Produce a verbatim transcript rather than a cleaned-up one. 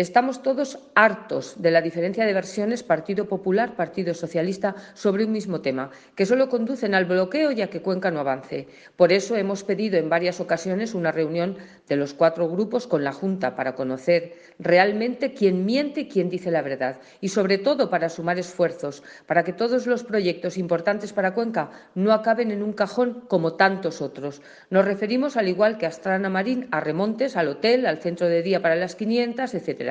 Estamos todos hartos de la diferencia de versiones Partido Popular, Partido Socialista sobre un mismo tema, que solo conducen al bloqueo y a que Cuenca no avance. Por eso hemos pedido en varias ocasiones una reunión de los cuatro grupos con la Junta para conocer realmente quién miente y quién dice la verdad y, sobre todo, para sumar esfuerzos para que todos los proyectos importantes para Cuenca no acaben en un cajón como tantos otros. Nos referimos, al igual que a Astrana Marín, a remontes, al hotel, al centro de día para las quinientas, etcétera.